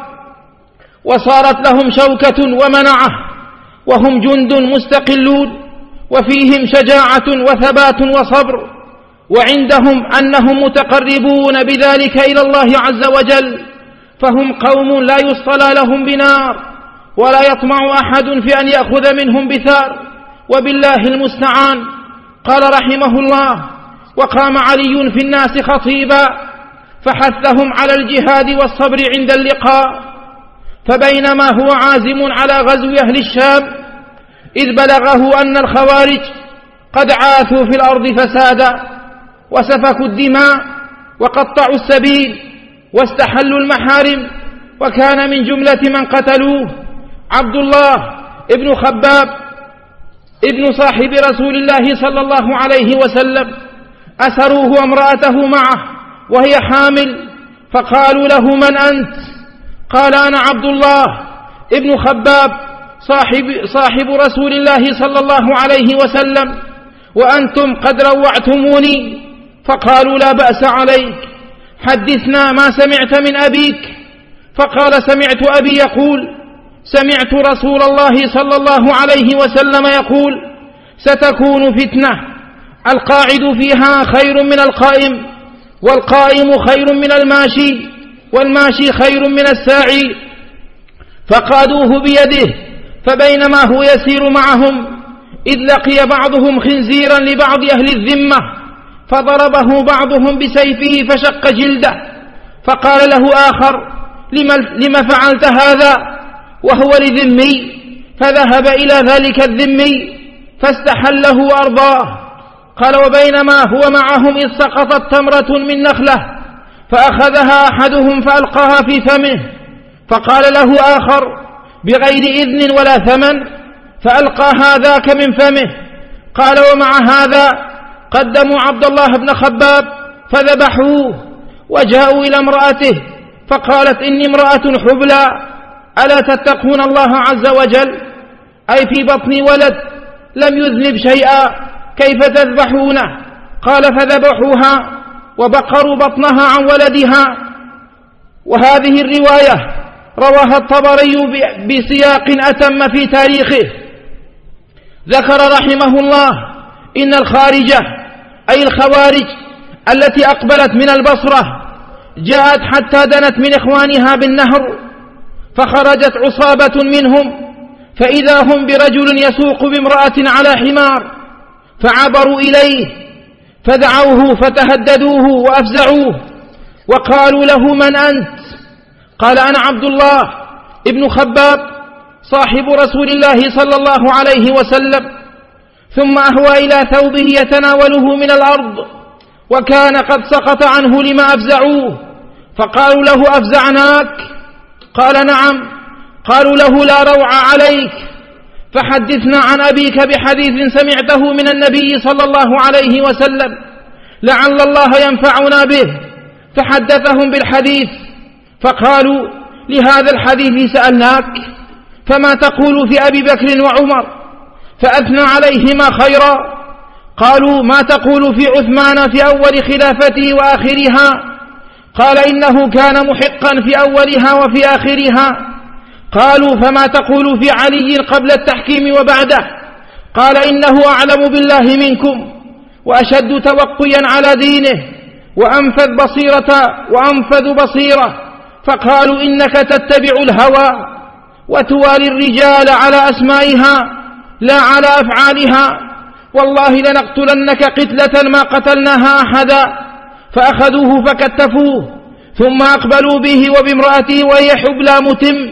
وصارت لهم شوكة ومنعة، وهم جند مستقلون، وفيهم شجاعة وثبات وصبر، وعندهم أنهم متقربون بذلك إلى الله عز وجل، فهم قوم لا يصطلى لهم بنار ولا يطمع أحد في أن يأخذ منهم بثار، وبالله المستعان. قال رحمه الله: وقام علي في الناس خطيبا فحثهم على الجهاد والصبر عند اللقاء. فبينما هو عازم على غزو أهل الشام إذ بلغه أن الخوارج قد عاثوا في الأرض فسادا وسفكوا الدماء وقطعوا السبيل واستحلوا المحارم، وكان من جملة من قتلوه عبد الله ابن خباب ابن صاحب رسول الله صلى الله عليه وسلم، أسروه وامرأته معه وهي حامل، فقالوا له: من أنت؟ قال: أنا عبد الله ابن خباب صاحب, صاحب رسول الله صلى الله عليه وسلم، وأنتم قد روعتموني. فقالوا: لا بأس عليك، حدثنا ما سمعت من أبيك. فقال: سمعت أبي يقول: سمعت رسول الله صلى الله عليه وسلم يقول: ستكون فتنة القاعد فيها خير من القائم، والقائم خير من الماشي، والماشي خير من الساعي. فقادوه بيده، فبينما هو يسير معهم إذ لقي بعضهم خنزيرا لبعض أهل الذمة، فضربه بعضهم بسيفه فشق جلده. فقال له آخر: لم فعلت هذا وهو لذمي؟ فذهب إلى ذلك الذمي فاستحله وأرضاه. قال: وبينما هو معهم إذ سقطت تمرة من نخلة فأخذها أحدهم فألقاها في فمه، فقال له آخر بغير إذن ولا ثمن فألقى هذاك من فمه. قال: ومع هذا قدموا عبد الله بن خباب فذبحوه، وجاءوا إلى امرأته فقالت: إني امرأة حبلى، ألا تتقون الله عز وجل؟ أي في بطني ولد لم يذنب شيئا، كيف تذبحونه؟ قال: فذبحوها وبقروا بطنها عن ولدها. وهذه الرواية رواها الطبري بسياق أتم في تاريخه. ذكر رحمه الله: إن الخارجة أي الخوارج التي أقبلت من البصرة جاءت حتى دنت من إخوانها بالنهر، فخرجت عصابة منهم فإذا هم برجل يسوق بامرأة على حمار، فعبروا إليه فدعوه فتهددوه وأفزعوه وقالوا له: من أنت؟ قال: أنا عبد الله ابن خباب صاحب رسول الله صلى الله عليه وسلم. ثم أهوى إلى ثوبه يتناوله من الأرض، وكان قد سقط عنه لما أفزعوه، فقالوا له: أفزعناك؟ قال: نعم. قالوا له: لا روع عليك، فحدثنا عن أبيك بحديث سمعته من النبي صلى الله عليه وسلم لعل الله ينفعنا به. فحدثهم بالحديث، فقالوا: لهذا الحديث سألناك، فما تقول في أبي بكر وعمر؟ فأثنى عليهما خيرا. قالوا: ما تقول في عثمان في أول خلافته وآخرها؟ قال: إنه كان محقا في أولها وفي آخرها. قالوا: فما تقول في علي قبل التحكيم وبعده؟ قال: إنه أعلم بالله منكم وأشد توقيا على دينه وأنفذ بصيرة وأنفذ بصيرة. فقالوا: إنك تتبع الهوى وتوالي الرجال على أسمائها لا على أفعالها، والله لنقتلنك قتلة ما قتلناها أحدا. فأخذوه فكتفوه، ثم أقبلوا به وبامرأته وهي حبلى متم،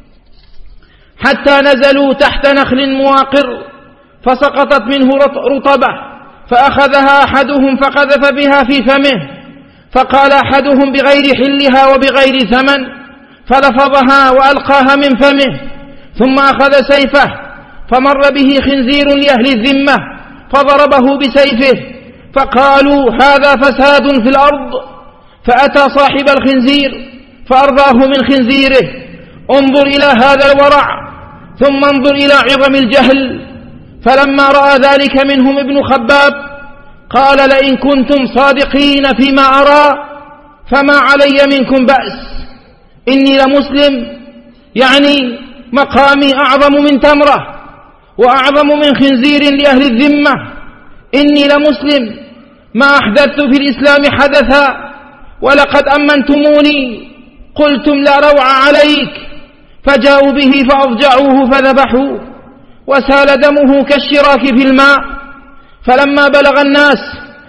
حتى نزلوا تحت نخل مواقر فسقطت منه رطبة، فأخذها أحدهم فقذف بها في فمه، فقال أحدهم: بغير حلها وبغير ثمن، فلفظها وألقاها من فمه. ثم أخذ سيفه فمر به خنزير لأهل الذمة فضربه بسيفه، فقالوا: هذا فساد في الأرض. فأتى صاحب الخنزير فأرضاه من خنزيره. انظر إلى هذا الورع، ثم انظر إلى عظم الجهل. فلما رأى ذلك منهم ابن خباب قال: لئن كنتم صادقين فيما أرى فما علي منكم بأس، إني لمسلم، يعني مقامي أعظم من تمرة وأعظم من خنزير لأهل الذمة. إني لمسلم، ما أحدثت في الإسلام حدثا، ولقد أمنتموني، قلتم لا روع عليك. فجاءوا به فأضجعوه فذبحوه، وسال دمه كالشراك في الماء. فلما بلغ الناس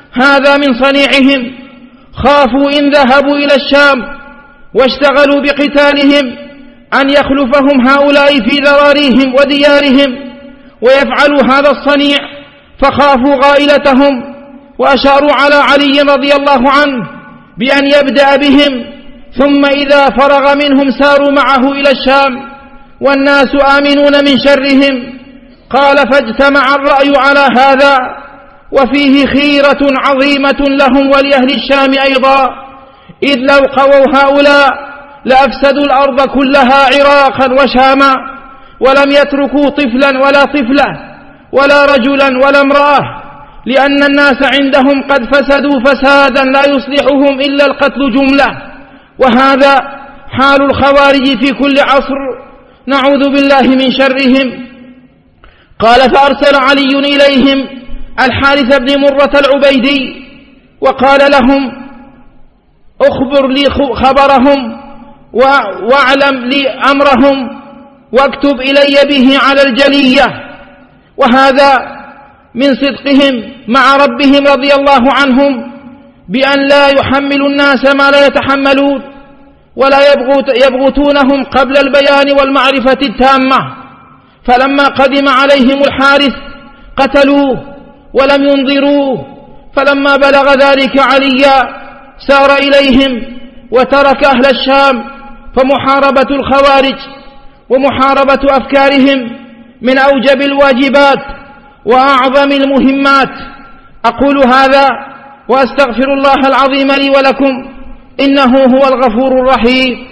هذا من صنيعهم. خافوا إن ذهبوا إلى الشام واشتغلوا بقتالهم أن يخلفهم هؤلاء في ذراريهم وديارهم ويفعلوا هذا الصنيع، فخافوا غائلتهم وأشاروا على علي رضي الله عنه بأن يبدأ بهم، ثم إذا فرغ منهم ساروا معه إلى الشام والناس آمنون من شرهم. قال: فاجتمع الرأي على هذا، وفيه خيرة عظيمة لهم ولأهل الشام أيضا، إذ لو قووا هؤلاء لأفسدوا الأرض كلها عراقا وشاما، ولم يتركوا طفلا ولا طفلة ولا رجلا ولا امرأة، لأن الناس عندهم قد فسدوا فسادا لا يصلحهم إلا القتل جملة، وهذا حال الخوارج في كل عصر، نعوذ بالله من شرهم. قال: فأرسل علي إليهم الحارث بن مرة العبيدي وقال لهم: أخبر لي خبرهم واعلم لي أمرهم واكتب إلي به على الجلية. وهذا من صدقهم مع ربهم رضي الله عنهم بأن لا يحملوا الناس ما لا يتحملون، ولا يبغتونهم قبل البيان والمعرفة التامة. فلما قدم عليهم الحارث قتلوه ولم ينظروه، فلما بلغ ذلك عليا سار إليهم وترك أهل الشام. فمحاربة الخوارج ومحاربة أفكارهم من أوجب الواجبات وأعظم المهمات. أقول هذا وأستغفر الله العظيم لي ولكم، إنه هو الغفور الرحيم.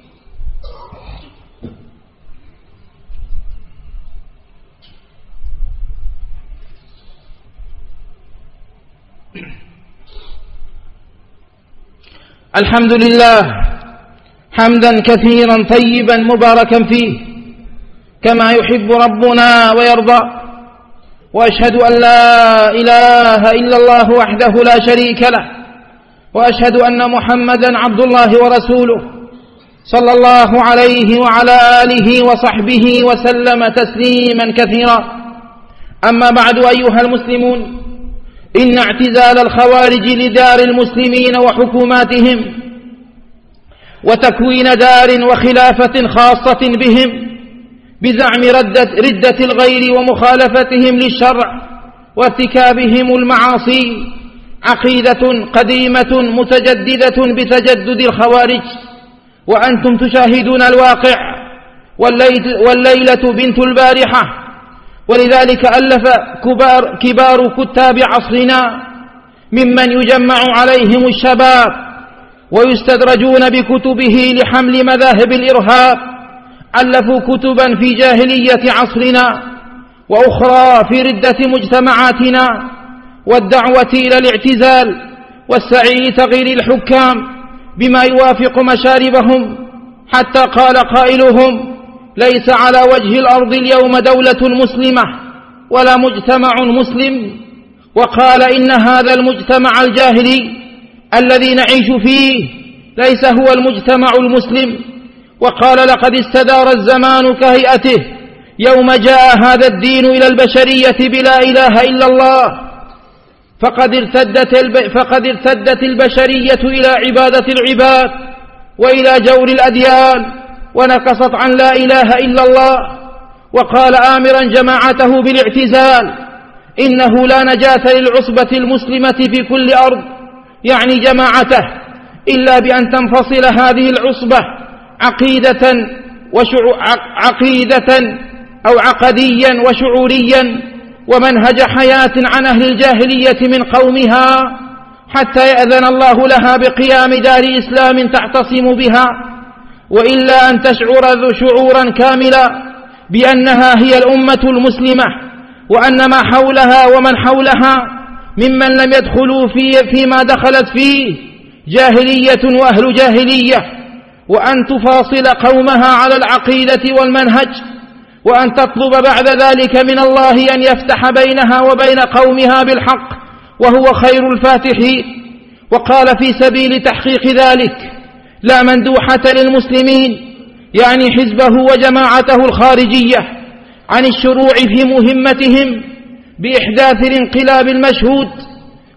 الحمد لله حمدا كثيرا طيبا مباركا فيه كما يحب ربنا ويرضى، وأشهد أن لا إله إلا الله وحده لا شريك له، وأشهد أن محمدا عبد الله ورسوله صلى الله عليه وعلى آله وصحبه وسلم تسليما كثيرا. أما بعد، أيها المسلمون، إن اعتزال الخوارج لدار المسلمين وحكوماتهم وتكوين دار وخلافة خاصة بهم بزعم ردة, ردة الغير ومخالفتهم للشرع وارتكابهم المعاصي عقيدة قديمة متجددة بتجدد الخوارج، وأنتم تشاهدون الواقع، والليلة بنت البارحة. ولذلك ألف كبار, كبار كتاب عصرنا ممن يجمع عليهم الشباب ويستدرجون بكتبه لحمل مذاهب الإرهاب، ألفوا كتبا في جاهلية عصرنا وأخرى في ردة مجتمعاتنا والدعوة إلى الاعتزال والسعي لتغيير الحكام بما يوافق مشاربهم، حتى قال قائلهم: ليس على وجه الأرض اليوم دولة مسلمة ولا مجتمع مسلم. وقال: إن هذا المجتمع الجاهلي الذي نعيش فيه ليس هو المجتمع المسلم. وقال: لقد استدار الزمان كهيئته يوم جاء هذا الدين إلى البشرية بلا إله إلا الله، فقد ارتدت, الب... فقد ارتدت البشرية إلى عبادة العباد وإلى جور الأديان ونقصت عن لا إله إلا الله. وقال آمرا جماعته بالاعتزال: إنه لا نجاة للعصبة المسلمة في كل أرض، يعني جماعته، إلا بأن تنفصل هذه العصبة عقيدة, وشعو... عقيدة أو عقديا وشعوريا ومنهج حياة عن أهل الجاهلية من قومها، حتى يأذن الله لها بقيام دار إسلام تعتصم بها، وإلا أن تشعر شعورا كاملا بأنها هي الأمة المسلمة، وأن ما حولها ومن حولها ممن لم يدخلوا فيه فيما دخلت فيه جاهلية وأهل جاهلية، وأن تفاصل قومها على العقيدة والمنهج، وأن تطلب بعد ذلك من الله أن يفتح بينها وبين قومها بالحق وهو خير الفاتحين. وقال في سبيل تحقيق ذلك: لا مندوحة للمسلمين، يعني حزبه وجماعته الخارجية، عن الشروع في مهمتهم بإحداث الانقلاب المشهود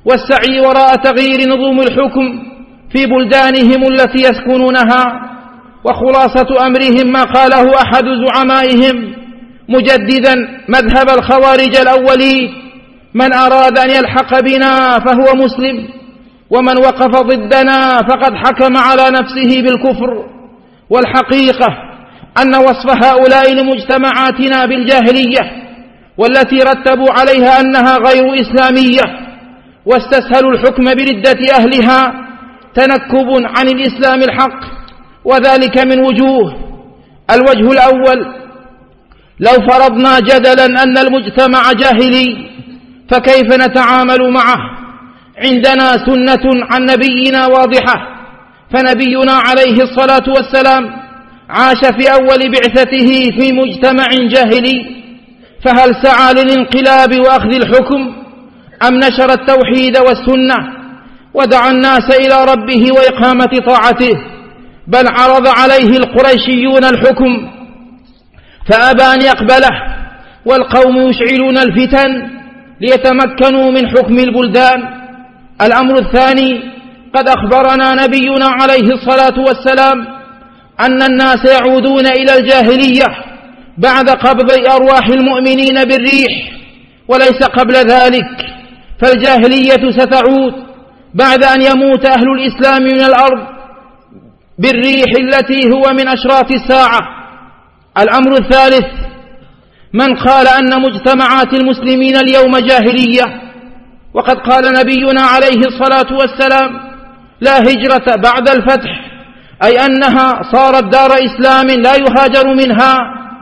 والسعي وراء تغيير نظم الحكم في بلدانهم التي يسكنونها. وخلاصة أمرهم ما قاله أحد زعمائهم مجددا مذهب الخوارج الأولين: من أراد أن يلحق بنا فهو مسلم، ومن وقف ضدنا فقد حكم على نفسه بالكفر. والحقيقة أن وصف هؤلاء لمجتمعاتنا بالجاهلية والتي رتبوا عليها أنها غير إسلامية واستسهلوا الحكم بردة أهلها تنكب عن الإسلام الحق، وذلك من وجوه. الوجه الأول: لو فرضنا جدلا أن المجتمع جاهلي فكيف نتعامل معه؟ عندنا سنة عن نبينا واضحة، فنبينا عليه الصلاة والسلام عاش في أول بعثته في مجتمع جاهلي، فهل سعى للانقلاب وأخذ الحكم أم نشر التوحيد والسنة ودعا الناس إلى ربه وإقامة طاعته؟ بل عرض عليه القريشيون الحكم فأبى أن يقبله، والقوم يشعلون الفتن ليتمكنوا من حكم البلدان. الأمر الثاني: قد أخبرنا نبينا عليه الصلاة والسلام أن الناس يعودون إلى الجاهلية بعد قبض أرواح المؤمنين بالريح وليس قبل ذلك، فالجاهلية ستعود بعد أن يموت أهل الإسلام من الأرض بالريح التي هو من أشراط الساعة. الأمر الثالث: من قال أن مجتمعات المسلمين اليوم جاهلية، وقد قال نبينا عليه الصلاة والسلام: لا هجرة بعد الفتح، أي أنها صارت دار إسلام لا يهاجر منها،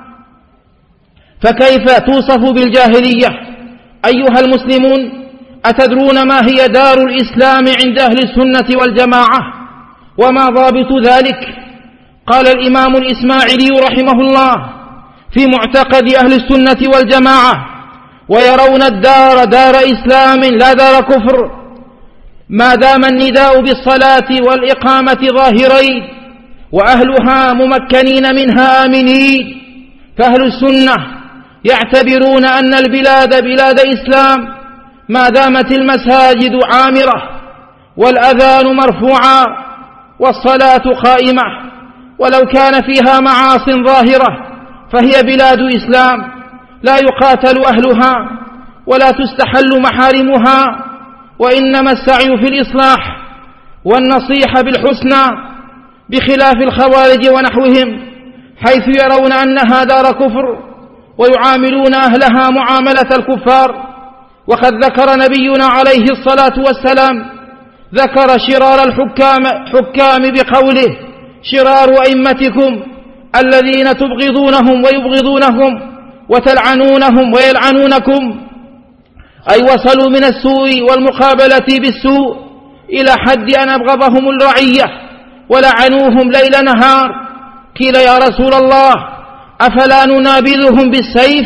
فكيف توصف بالجاهلية؟ أيها المسلمون، أتدرون ما هي دار الإسلام عند أهل السنة والجماعة وما ضابط ذلك؟ قال الإمام الإسماعيلي رحمه الله في معتقد أهل السنة والجماعة: ويرون الدار دار إسلام لا دار كفر، ما دام النداء بالصلاة والإقامة ظاهرين وأهلها ممكنين منها آمنين. فأهل السنة يعتبرون أن البلاد بلاد إسلام ما دامت المساجد عامرة والأذان مرفوعا والصلاة قائمة، ولو كان فيها معاص ظاهرة فهي بلاد إسلام لا يقاتل أهلها ولا تستحل محارمها، وإنما السعي في الإصلاح والنصيحة بالحسنى، بخلاف الخوارج ونحوهم حيث يرون أنها دار كفر ويعاملون أهلها معاملة الكفار. وقد ذكر نبينا عليه الصلاة والسلام ذكر شرار الحكام حكام بقوله: شرار أئمتكم الذين تبغضونهم ويبغضونهم وتلعنونهم ويلعنونكم، أي وصلوا من السوء والمقابلة بالسوء إلى حد أن أبغضهم الرعية ولعنوهم ليل نهار. قيل: يا رسول الله، أفلا ننابذهم بالسيف؟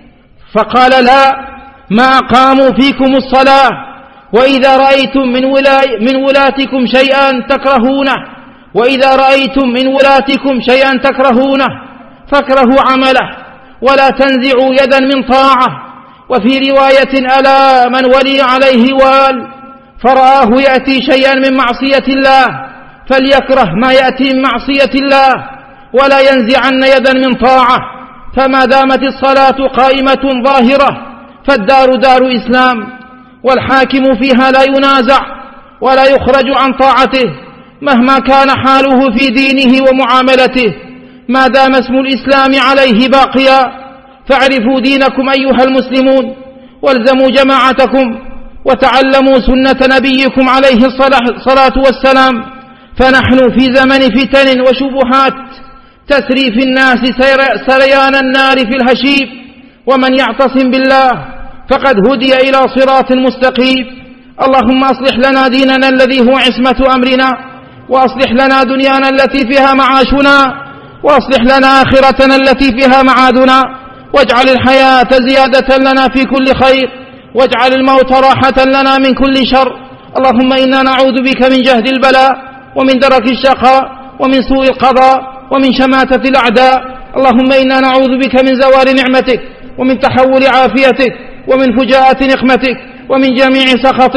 فقال: لا، ما أقاموا فيكم الصلاة، وإذا رأيتم من, ولا من ولاتكم شيئا تكرهونه وإذا رأيتم من ولاتكم شيئا تكرهونه فاكرهوا عمله ولا تنزعوا يدا من طاعة. وفي رواية: ألا من ولي عليه وال فرآه يأتي شيئا من معصية الله فليكره ما يأتي من معصية الله ولا ينزعن يدا من طاعة. فما دامت الصلاة قائمة ظاهرة فالدار دار إسلام، والحاكم فيها لا ينازع ولا يخرج عن طاعته مهما كان حاله في دينه ومعاملته، ما دام اسم الإسلام عليه باقيا. فاعرفوا دينكم أيها المسلمون، والزموا جماعتكم، وتعلموا سنة نبيكم عليه الصلاة والسلام، فنحن في زمن فتن وشبهات تسري في الناس سريان النار في الهشيم، ومن يعتصم بالله فقد هدي إلى صراط مستقيم. اللهم أصلح لنا ديننا الذي هو عصمة أمرنا، وأصلح لنا دنيانا التي فيها معاشنا، وأصلح لنا آخرتنا التي فيها معادنا، واجعل الحياة زيادة لنا في كل خير، واجعل الموت راحة لنا من كل شر. اللهم إنا نعوذ بك من جهد البلاء ومن درك الشقاء ومن سوء القضاء ومن شماتة الأعداء. اللهم إنا نعوذ بك من زوال نعمتك ومن تحول عافيتك ومن فجاءة نقمتك ومن جميع سخطك.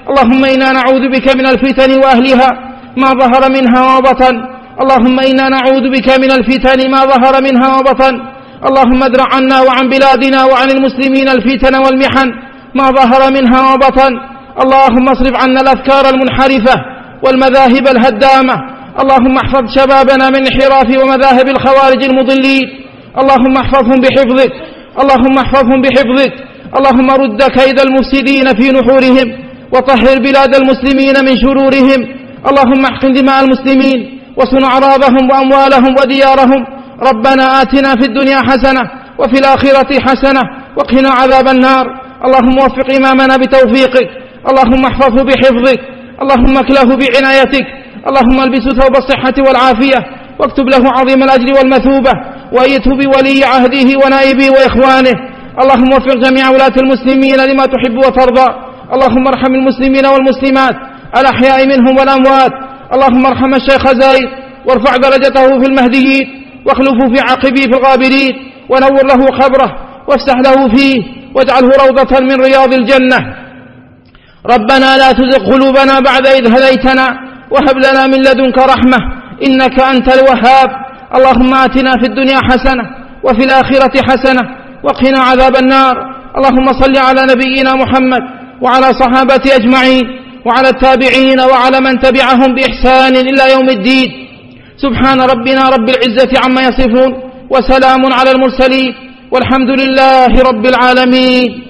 اللهم إنا نعوذ بك من الفتن وأهلها ما ظهر منها وبطن اللهم إنا نعوذ بك من الفتن ما ظهر منها وبطن اللهم ادرع عنا وعن بلادنا وعن المسلمين الفتن والمحن ما ظهر منها وبطن اللهم اصرف عنا الأفكار المنحرفة والمذاهب الهدامة اللهم احفظ شبابنا من انحراف ومذاهب الخوارج المضلين اللهم احفظهم بحفظك اللهم احفظهم بحفظك اللهم رد كيد المفسدين في نحورهم وطهر بلاد المسلمين من شرورهم اللهم احقن دماء المسلمين وصن أعراضهم وأموالهم وديارهم ربنا آتنا في الدنيا حسنة وفي الآخرة حسنة وقنا عذاب النار اللهم وفق إمامنا بتوفيقك اللهم احفظه بحفظك اللهم اكله بعنايتك اللهم البسه ثوب الصحة والعافية واكتب له عظيم الأجر والمثوبة وأيده بولي عهده ونائبه وإخوانه اللهم وفق جميع ولاة المسلمين لما تحب وترضى اللهم ارحم المسلمين والمسلمات الأحياء منهم والأموات اللهم ارحم الشيخ زايد وارفع درجته في المهديين واخلفه في عقبه في الغابرين ونور له قبره وافسح له فيه واجعله روضة من رياض الجنة ربنا لا تزغ قلوبنا بعد إذ هديتنا وهب لنا من لدنك رحمة إنك أنت الوهاب اللهم آتنا في الدنيا حسنة وفي الآخرة حسنة وقنا عذاب النار اللهم صل على نبينا محمد وعلى صحابته أجمعين وعلى التابعين وعلى من تبعهم بإحسان إلى يوم الدين سبحان ربنا رب العزة عما يصفون وسلام على المرسلين والحمد لله رب العالمين.